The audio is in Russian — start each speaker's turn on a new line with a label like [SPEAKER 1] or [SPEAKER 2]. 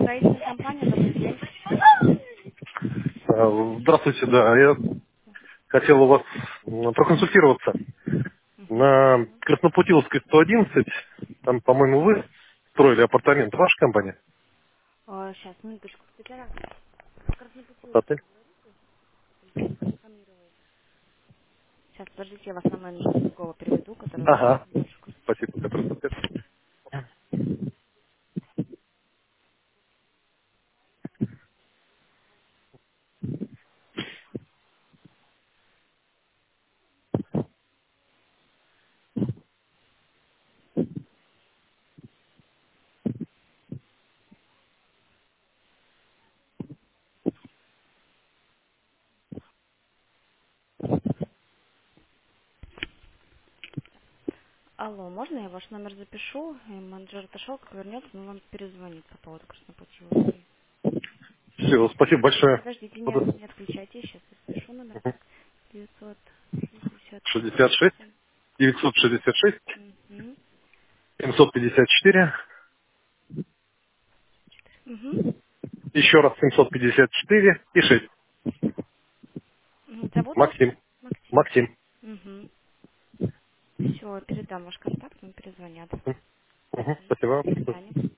[SPEAKER 1] строительная компания, добрый день.
[SPEAKER 2] Здравствуйте, да. Я хотел у вас проконсультироваться. На
[SPEAKER 1] Мгм.
[SPEAKER 2] Краснопутиловской 111, там, по-моему, вы строили апартамент, ваша компания?
[SPEAKER 1] Сейчас, минуточку. Татьяна,
[SPEAKER 2] Отель?
[SPEAKER 1] Краснопутиловская, информировала. Сейчас, подождите, я вас на менеджера другого переведу, который
[SPEAKER 2] Ага.
[SPEAKER 1] больше курс.
[SPEAKER 2] Спасибо, который ответ.
[SPEAKER 1] Алло, можно я ваш номер запишу? И менеджер отошел, как вернется, он вам перезвонит по поводу Краснопутиловской.
[SPEAKER 2] Все, спасибо большое.
[SPEAKER 1] Подождите,
[SPEAKER 2] Буду.
[SPEAKER 1] не отключайте, сейчас запишу номер.
[SPEAKER 2] Мгм.
[SPEAKER 1] Так, 966.
[SPEAKER 2] 66, 966,
[SPEAKER 1] Угу.
[SPEAKER 2] 754,
[SPEAKER 1] Угу.
[SPEAKER 2] еще раз 754 и 6.
[SPEAKER 1] Зовут вас?
[SPEAKER 2] Максим.
[SPEAKER 1] Максим.
[SPEAKER 2] Максим.
[SPEAKER 1] Угу. Все, передам ваш контакт, он перезвонят.
[SPEAKER 2] Мгм.
[SPEAKER 1] Мгм. До
[SPEAKER 2] Спасибо.
[SPEAKER 1] свидания.